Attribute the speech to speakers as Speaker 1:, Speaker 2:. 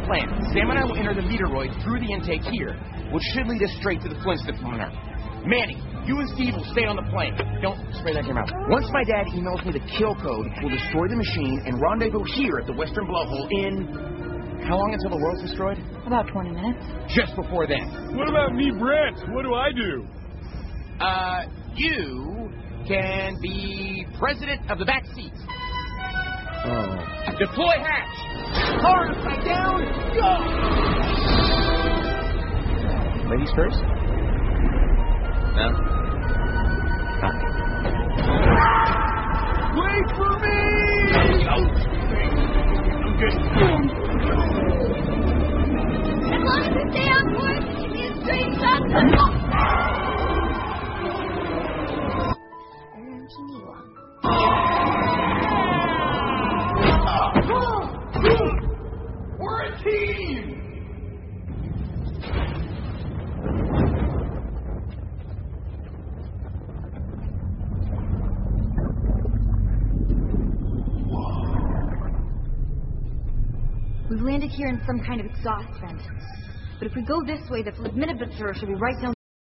Speaker 1: plan. Sam and I will enter the meteoroid through the intake here, which should lead us straight to the Flintstone spawner. Manny, you and Steve will stay on the plane. Don't spray that in your mouth. Once my dad emails me the kill code, we'll destroy the machine and rendezvous here at the Western Blowhole in... How long until the world's destroyed?
Speaker 2: About 20 minutes.
Speaker 1: Just before then.
Speaker 3: What about me, Brent? What do I do?
Speaker 1: You can be president of the back seat.
Speaker 3: Oh.
Speaker 1: Deploy hatch. Hard upside down. Go. Ladies first? No?
Speaker 3: Wait for me!
Speaker 4: As long as we stay on course, it is straight shot.
Speaker 1: We're a team!
Speaker 2: We've landed here in some kind of exhaust vent. But if we go this way, the Fliminibuster should be right down